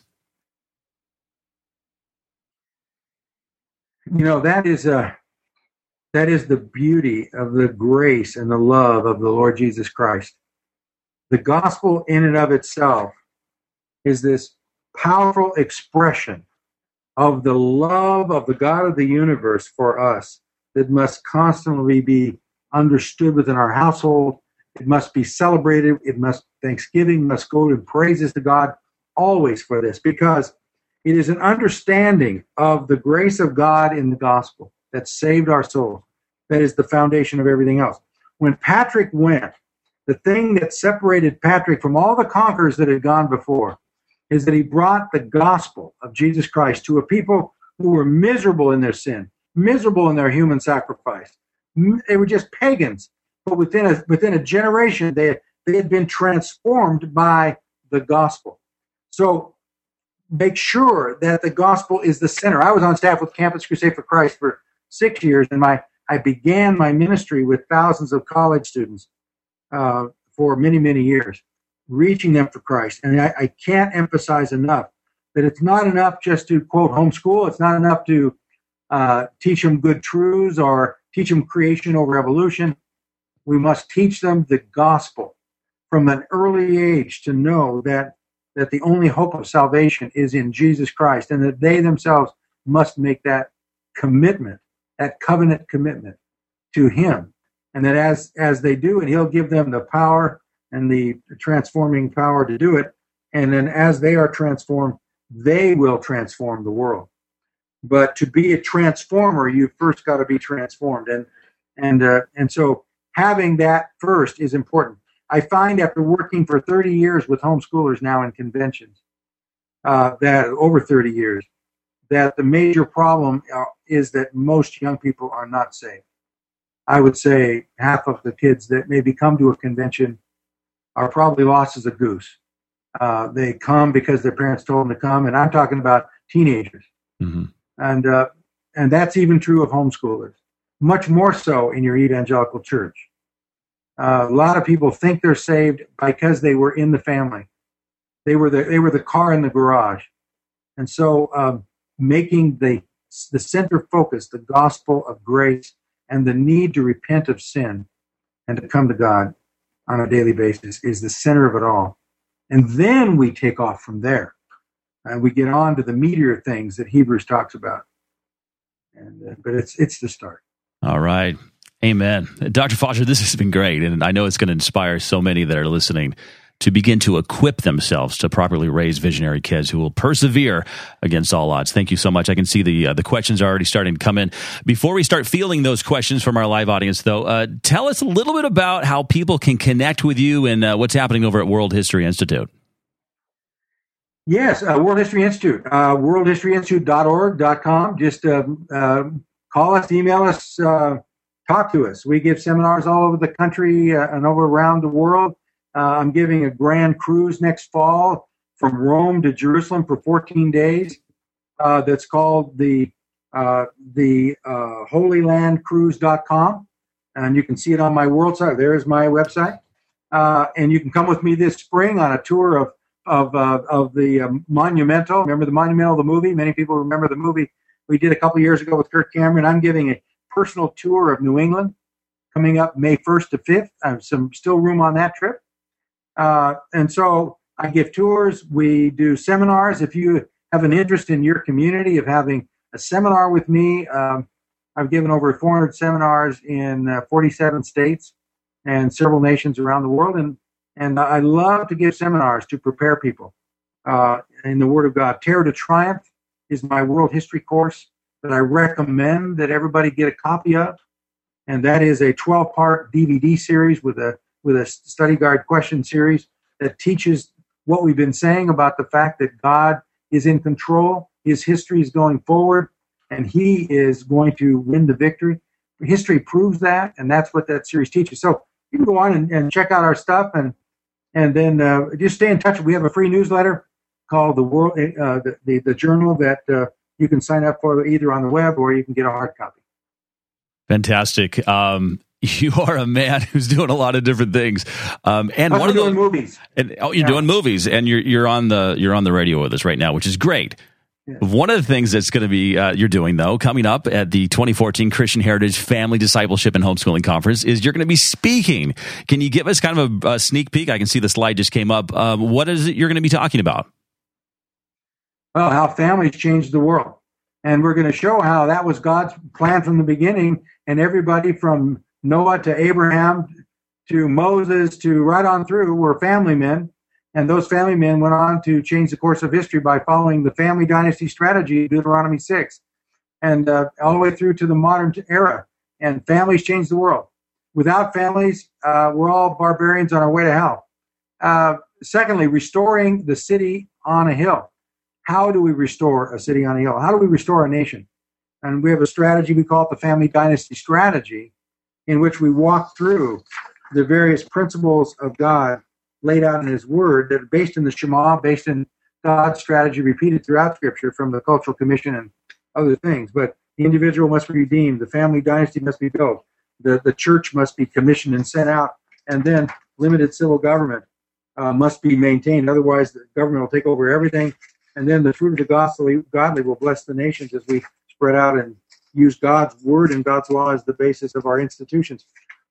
S5: You know, that is a, that is the beauty of the grace and the love of the Lord Jesus Christ. The gospel in and of itself is this powerful expression of the love of the God of the universe for us that must constantly be understood within our household. It must be celebrated. It must, Thanksgiving must go in praises to God always for this, because it is an understanding of the grace of God in the gospel that saved our souls. That is the foundation of everything else. When Patrick went, the thing that separated Patrick from all the conquerors that had gone before is that he brought the gospel of Jesus Christ to a people who were miserable in their sin, miserable in their human sacrifice. They were just pagans. But within a within a generation, they, they had been transformed by the gospel. So make sure that the gospel is the center. I was on staff with Campus Crusade for Christ for six years, and my I began my ministry with thousands of college students uh, for many, many years, reaching them for Christ. And I, I can't emphasize enough that it's not enough just to, quote, homeschool. It's not enough to uh, teach them good truths or teach them creation over evolution. We must teach them the gospel from an early age to know that, that the only hope of salvation is in Jesus Christ, and that they themselves must make that commitment, that covenant commitment to him. And that as, as they do it, he'll give them the power and the transforming power to do it. And then as they are transformed, they will transform the world. But to be a transformer, you first got to be transformed. And and uh, and so having that first is important. I find after working for thirty years with homeschoolers now in conventions, uh, that over thirty years, that the major problem uh, is that most young people are not saved. I would say half of the kids that maybe come to a convention are probably lost as a goose. Uh, they come because their parents told them to come, and I'm talking about teenagers. Mm-hmm. And uh, and that's even true of homeschoolers. Much more so in your evangelical church. Uh, a lot of people think they're saved because they were in the family. They were the they were the car in the garage, and so um, making the the center focus the gospel of grace and the need to repent of sin and to come to God on a daily basis is the center of it all. And then we take off from there. And we get on to the meatier things that Hebrews talks about. And uh, but it's it's the start.
S1: All right. Amen. Doctor Foster, this has been great. And I know it's going to inspire so many that are listening to begin to equip themselves to properly raise visionary kids who will persevere against all odds. Thank you so much. I can see the uh, the questions are already starting to come in. Before we start fielding those questions from our live audience, though, uh, tell us a little bit about how people can connect with you and uh, what's happening over at World History Institute.
S5: Yes, uh, World History Institute, uh, world history institute dot org dot com. Just uh, uh, call us, email us, uh, talk to us. We give seminars all over the country uh, and over around the world. Uh, I'm giving a grand cruise next fall from Rome to Jerusalem for fourteen days. Uh, that's called the uh, the uh, holy land cruise dot com, and you can see it on my world site. There's my website, uh, and you can come with me this spring on a tour of of uh, of the um, Monumental. Remember the Monumental, the movie? Many people remember the movie we did a couple years ago with Kirk Cameron. I'm giving a personal tour of New England coming up May first to fifth. I have some still room on that trip. Uh, and so I give tours. We do seminars. If you have an interest in your community of having a seminar with me, um, I've given over four hundred seminars in uh, forty-seven states and several nations around the world. And And I love to give seminars to prepare people uh, in the Word of God. Terror to Triumph is my world history course that I recommend that everybody get a copy of. And that is a twelve-part D V D series with a with a study guide question series that teaches what we've been saying about the fact that God is in control. His history is going forward, and he is going to win the victory. History proves that, and that's what that series teaches. So you can go on and, and check out our stuff, and And then uh, just stay in touch. We have a free newsletter called the World, uh, the, the the Journal that uh, you can sign up for either on the web or you can get a hard copy.
S1: Fantastic. Um, you are a man who's doing a lot of different things. Um, and
S5: I'm
S1: one of
S5: doing
S1: the,
S5: movies.
S1: And, oh, you're
S5: yeah.
S1: doing movies, and you're you're on the you're on the radio with us right now, which is great. Yeah. One of the things that's going to be uh, you're doing though coming up at the twenty fourteen Christian Heritage Family Discipleship and Homeschooling Conference is you're going to be speaking. Can you give us kind of a, a sneak peek? I can see the slide just came up. Um, what is it you're going to be talking about?
S5: Well, how families changed the world, and we're going to show how that was God's plan from the beginning, and everybody from Noah to Abraham to Moses to right on through were family men. And those family men went on to change the course of history by following the family dynasty strategy, Deuteronomy six, and uh, all the way through to the modern era. And families changed the world. Without families, uh, we're all barbarians on our way to hell. Uh, secondly, restoring the city on a hill. How do we restore a city on a hill? How do we restore a nation? And we have a strategy, we call it the family dynasty strategy, in which we walk through the various principles of God laid out in his word that are based in the Shema, based in God's strategy repeated throughout Scripture from the Cultural Commission and other things. But the individual must be redeemed. The family dynasty must be built. The, the church must be commissioned and sent out. And then limited civil government uh, must be maintained. Otherwise, the government will take over everything. And then the fruit of the godly, godly will bless the nations as we spread out and use God's word and God's law as the basis of our institutions.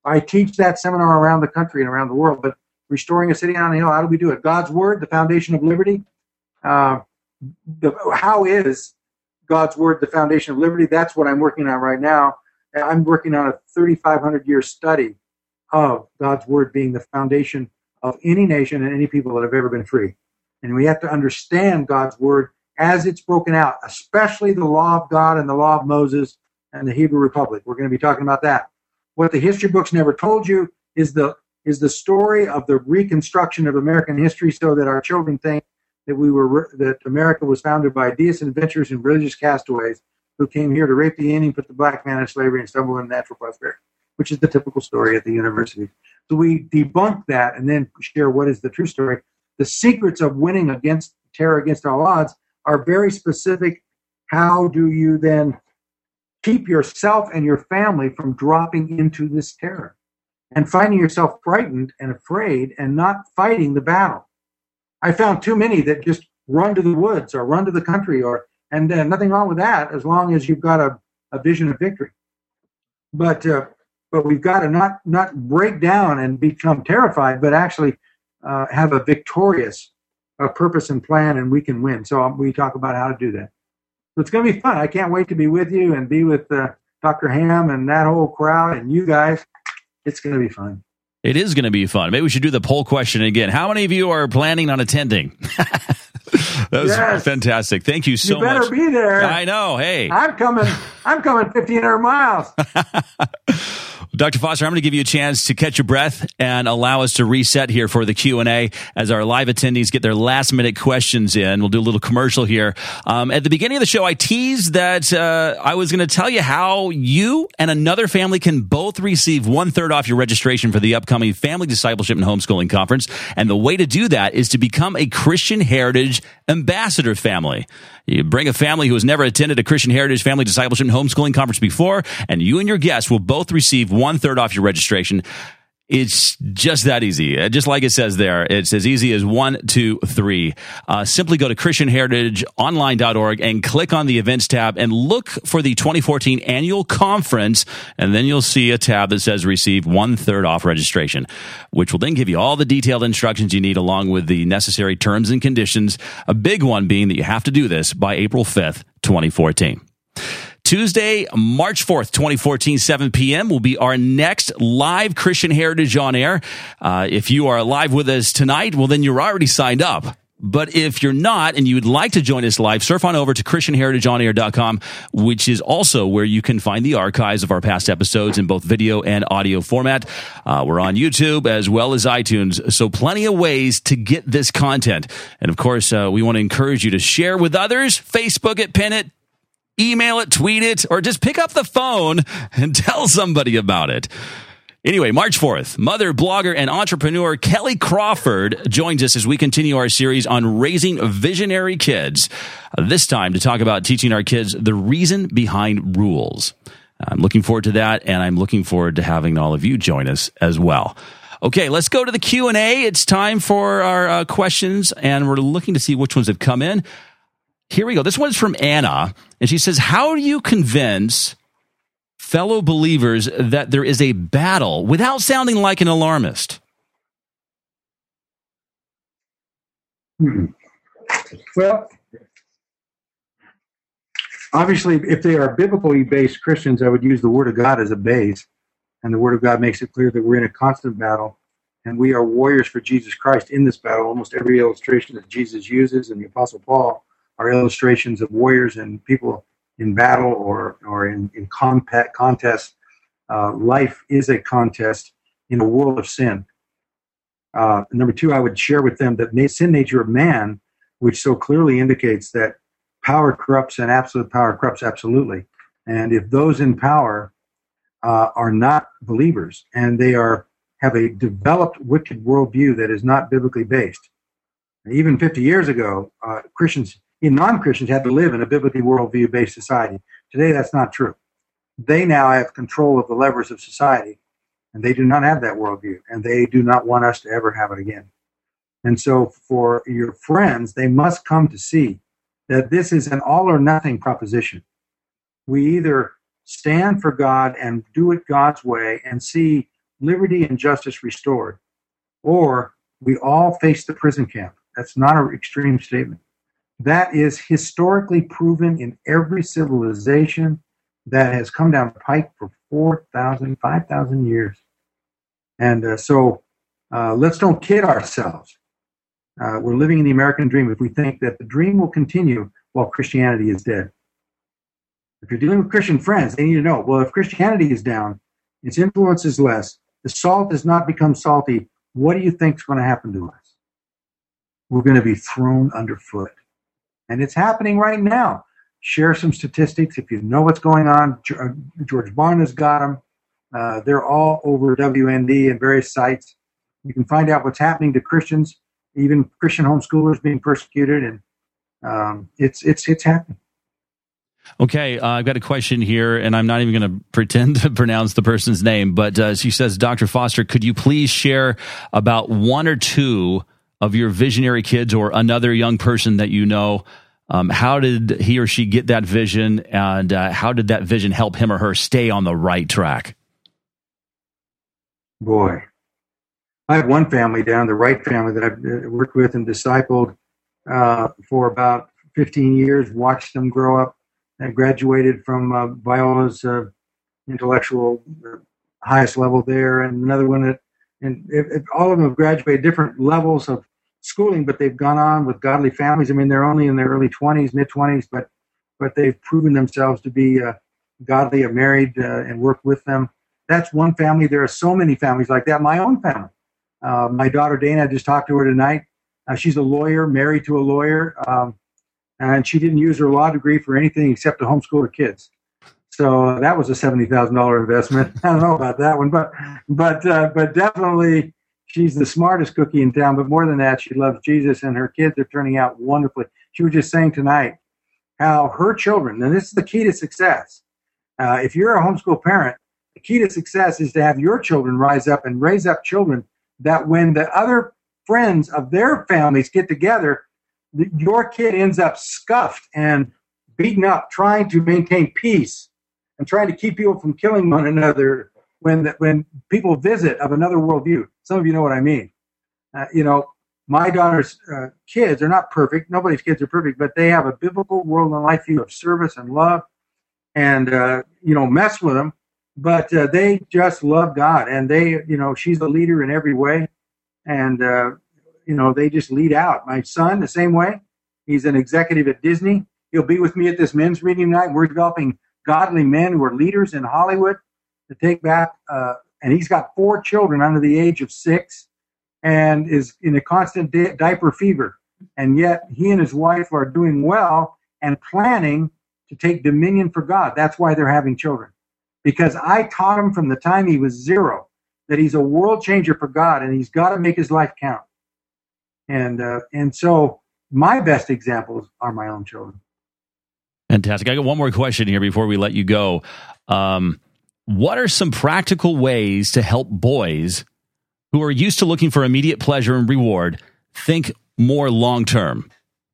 S5: I teach that seminar around the country and around the world. But restoring a city on a hill, how do we do it? God's word, the foundation of liberty. Uh, the, how is God's word the foundation of liberty? That's what I'm working on right now. I'm working on a thirty-five hundred year study of God's word being the foundation of any nation and any people that have ever been free. And we have to understand God's word as it's broken out, especially the law of God and the law of Moses and the Hebrew Republic. We're going to be talking about that. What the history books never told you is the is the story of the reconstruction of American history, so that our children think that we were that America was founded by deists and adventurers and religious castaways who came here to rape the Indian, put the black man in slavery, and stumble into natural prosperity, which is the typical story at the university. So we debunk that and then share what is the true story. The secrets of winning against terror against all odds are very specific. How do you then keep yourself and your family from dropping into this terror and finding yourself frightened and afraid and not fighting the battle? I found too many that just run to the woods or run to the country, or and uh, nothing wrong with that as long as you've got a, a vision of victory. But uh, but we've got to not not break down and become terrified, but actually uh, have a victorious uh, purpose and plan, and we can win. So um, we talk about how to do that. So it's going to be fun. I can't wait to be with you and be with uh, Doctor Ham and that whole crowd and you guys. It's going to be fun.
S1: It is going to be fun. Maybe we should do the poll question again. How many of you are planning on attending? That was yes. fantastic. Thank you so much.
S5: You better
S1: much.
S5: be there.
S1: I know. Hey.
S5: I'm coming. I'm coming fifteen hundred miles.
S1: Doctor Foster, I'm going to give you a chance to catch your breath and allow us to reset here for the Q and A as our live attendees get their last-minute questions in. We'll do a little commercial here. Um, at the beginning of the show, I teased that uh, I was going to tell you how you and another family can both receive one-third off your registration for the upcoming Family Discipleship and Homeschooling Conference. And the way to do that is to become a Christian Heritage Ambassador family. You bring a family who has never attended a Christian Heritage Family Discipleship and Homeschooling Conference before, and you and your guests will both receive one-third off your registration. It's just that easy. Just like it says there, it's as easy as one, two, three. Uh, simply go to christian heritage online dot org and click on the events tab and look for the twenty fourteen annual conference, and then you'll see a tab that says receive one-third off registration, which will then give you all the detailed instructions you need along with the necessary terms and conditions, a big one being that you have to do this by April fifth, twenty fourteen. Tuesday, March fourth, twenty fourteen, seven p.m. will be our next live Christian Heritage on Air. Uh, if you are live with us tonight, well, then you're already signed up. But if you're not and you would like to join us live, surf on over to christian heritage on air dot com, which is also where you can find the archives of our past episodes in both video and audio format. Uh, we're on YouTube as well as iTunes, so plenty of ways to get this content. And of course, uh, we want to encourage you to share with others, Facebook it, pin it, email it, tweet it, or just pick up the phone and tell somebody about it. Anyway, March fourth, mother, blogger, and entrepreneur Kelly Crawford joins us as we continue our series on raising visionary kids, uh, this time to talk about teaching our kids the reason behind rules. I'm looking forward to that, and I'm looking forward to having all of you join us as well. Okay, let's go to the Q and A. It's time for our uh, questions, and we're looking to see which ones have come in. Here we go. This one's from Anna, and she says, how do you convince fellow believers that there is a battle without sounding like an alarmist?
S5: Hmm. Well, obviously, if they are biblically based Christians, I would use the Word of God as a base. And the Word of God makes it clear that we're in a constant battle, and we are warriors for Jesus Christ in this battle. Almost every illustration that Jesus uses and the Apostle Paul are illustrations of warriors and people in battle or or in, in combat contest. Uh, life is a contest in a world of sin. Uh, number two, I would share with them that sin nature of man, which so clearly indicates that power corrupts and absolute power corrupts absolutely. And if those in power uh, are not believers and they are have a developed wicked worldview that is not biblically based, even fifty years ago, uh, Christians In non-Christians had to live in a biblically worldview-based society. Today, that's not true. They now have control of the levers of society, and they do not have that worldview, and they do not want us to ever have it again. And so for your friends, they must come to see that this is an all-or-nothing proposition. We either stand for God and do it God's way and see liberty and justice restored, or we all face the prison camp. That's not an extreme statement. That is historically proven in every civilization that has come down the pike for four thousand, five thousand years. And uh, so uh, let's don't kid ourselves. Uh, we're living in the American dream if we think that the dream will continue while Christianity is dead. If you're dealing with Christian friends, they need to know, well, if Christianity is down, its influence is less, the salt does not become salty, what do you think is going to happen to us? We're going to be thrown underfoot. And it's happening right now. Share some statistics. If you know what's going on, George Barna's got them. Uh, they're all over W N D and various sites. You can find out what's happening to Christians, even Christian homeschoolers being persecuted, and um, it's it's it's happening.
S1: Okay, uh, I've got a question here, and I'm not even going to pretend to pronounce the person's name, but uh, she says, Doctor Foster, could you please share about one or two of your visionary kids or another young person that you know? Um, how did he or she get that vision, and uh, how did that vision help him or her stay on the right track?
S5: Boy, I have one family down, the Wright family, that I've worked with and discipled uh, for about fifteen years, watched them grow up. I graduated from uh, Viola's uh, intellectual uh, highest level there, and another one at, and it, it, all of them have graduated different levels of schooling, but they've gone on with godly families. I mean, they're only in their early twenties, mid twenties, but but they've proven themselves to be uh, godly, have married uh, and worked with them. That's one family. There are so many families like that. My own family. Uh, my daughter Dana, I just talked to her tonight. Uh, she's a lawyer, married to a lawyer. Um, And she didn't use her law degree for anything except to homeschool her kids. So uh, that was a seventy thousand dollars investment. I don't know about that one, but but uh, but definitely she's the smartest cookie in town. But more than that, she loves Jesus, and her kids are turning out wonderfully. She was just saying tonight how her children, and this is the key to success. Uh, if you're a homeschool parent, the key to success is to have your children rise up and raise up children that when the other friends of their families get together, your kid ends up scuffed and beaten up, trying to maintain peace and trying to keep people from killing one another when when people visit of another worldview. Some of you know what I mean. Uh, you know, my daughter's uh, kids are not perfect. Nobody's kids are perfect, but they have a biblical world and life view of service and love, and uh, you know, mess with them. But uh, they just love God, and they, you know, she's a leader in every way, and. Uh, You know, they just lead out. My son, the same way. He's an executive at Disney. He'll be with me at this men's reading tonight. We're developing godly men who are leaders in Hollywood to take back. Uh, and he's got four children under the age of six and is in a constant di- diaper fever. And yet he and his wife are doing well and planning to take dominion for God. That's why they're having children. Because I taught him from the time he was zero that he's a world changer for God, and he's got to make his life count. And uh, and so my best examples are my own children.
S1: Fantastic. I got one more question here before we let you go. Um, what are some practical ways to help boys who are used to looking for immediate pleasure and reward think more long-term?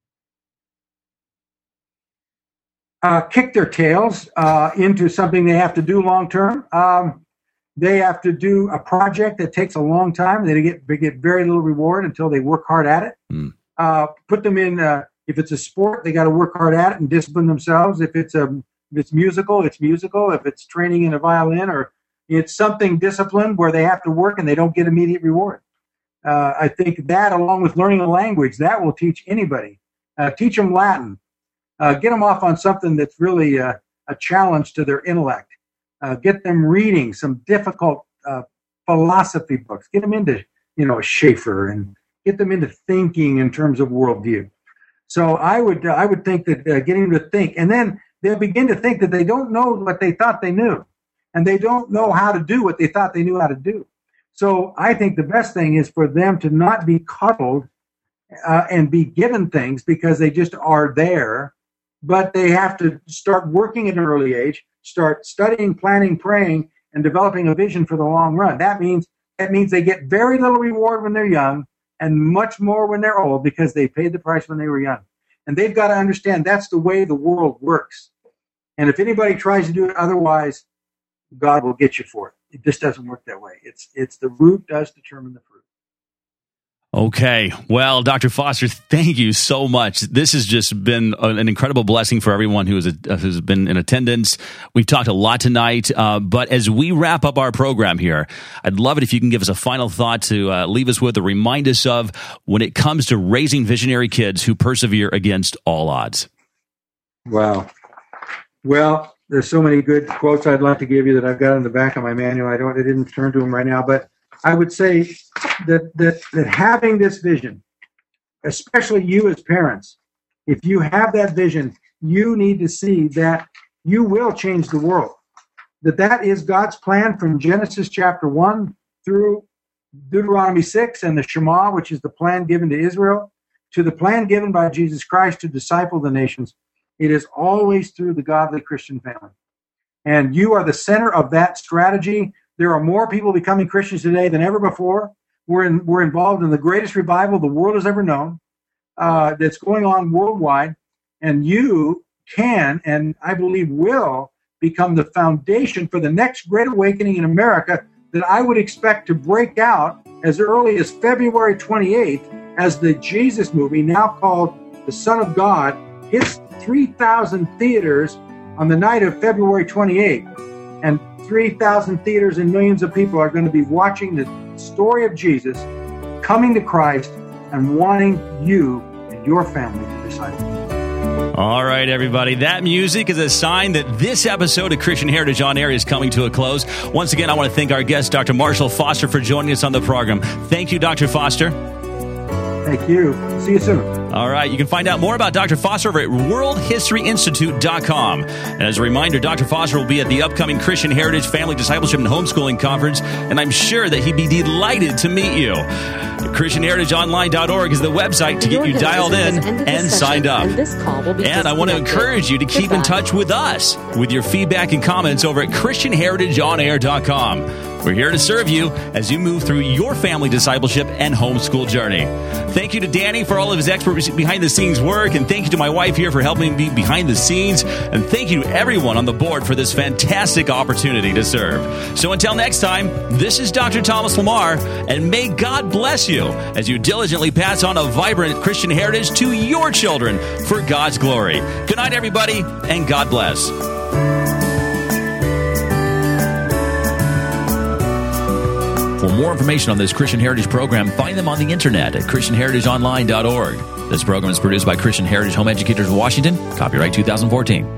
S5: Uh, kick their tails uh, into something they have to do long-term. Um, They have to do a project that takes a long time. They get they get very little reward until they work hard at it. Mm. Uh, put them in. Uh, if it's a sport, they got to work hard at it and discipline themselves. If it's a if it's musical, it's musical. If it's training in a violin, or it's something disciplined where they have to work and they don't get immediate reward. Uh, I think that, along with learning a language, that will teach anybody. Uh, teach them Latin. Uh, get them off on something that's really a, a challenge to their intellect. Uh, get them reading some difficult uh, philosophy books. Get them into, you know, Schaeffer, and get them into thinking in terms of worldview. So I would, uh, I would think that uh, getting them to think, and then they'll begin to think that they don't know what they thought they knew, and they don't know how to do what they thought they knew how to do. So I think the best thing is for them to not be coddled uh, and be given things because they just are there, but they have to start working at an early age. Start studying, planning, praying, and developing a vision for the long run. That means that means they get very little reward when they're young and much more when they're old because they paid the price when they were young. And they've got to understand that's the way the world works. And if anybody tries to do it otherwise, God will get you for it. it just doesn't work that way. It's it's the root does determine the fruit.
S1: Okay. Well, Doctor Foster, thank you so much. This has just been an incredible blessing for everyone who has, who's been in attendance. We've talked a lot tonight, uh, but as we wrap up our program here, I'd love it if you can give us a final thought to uh, leave us with or remind us of when it comes to raising visionary kids who persevere against all odds.
S5: Wow. Well, there's so many good quotes I'd love to give you that I've got in the back of my manual. I don't, I didn't turn to them right now, but I would say that, that that having this vision, especially you as parents, if you have that vision, you need to see that you will change the world. That that is God's plan from Genesis chapter one through Deuteronomy six and the Shema, which is the plan given to Israel, to the plan given by Jesus Christ to disciple the nations. It is always through the godly Christian family. And you are the center of that strategy. There are more people becoming Christians today than ever before. We're in, we're involved in the greatest revival the world has ever known, uh, that's going on worldwide. And you can, and I believe will, become the foundation for the next great awakening in America that I would expect to break out as early as February twenty-eighth as the Jesus movie, now called The Son of God, hits three thousand theaters on the night of February twenty-eighth. And three thousand theaters and millions of people are going to be watching the story of Jesus, coming to Christ, and wanting you and your family to disciple.
S1: All right, everybody. That music is a sign that this episode of Christian Heritage On Air is coming to a close. Once again, I want to thank our guest, Doctor Marshall Foster, for joining us on the program. Thank you, Doctor Foster.
S5: Thank you. See you soon.
S1: All right. You can find out more about Doctor Foster over at world history institute dot com. And as a reminder, Doctor Foster will be at the upcoming Christian Heritage Family Discipleship and Homeschooling Conference, and I'm sure that he'd be delighted to meet you. Christian Heritage Online dot org is the website to get you dialed in and signed up.
S6: And, this call will be
S1: and I want to encourage you to keep in touch with us with your feedback and comments over at Christian Heritage On Air dot com. We're here to serve you as you move through your family discipleship and homeschool journey. Thank you to Danny for all of his expert behind-the-scenes work, and thank you to my wife here for helping me behind the scenes, and thank you to everyone on the board for this fantastic opportunity to serve. So until next time, this is Doctor Thomas Lamar, and may God bless you as you diligently pass on a vibrant Christian heritage to your children for God's glory. Good night, everybody, and God bless. For more information on this Christian Heritage program, find them on the internet at Christian Heritage Online dot org. This program is produced by Christian Heritage Home Educators of Washington. Copyright two thousand fourteen.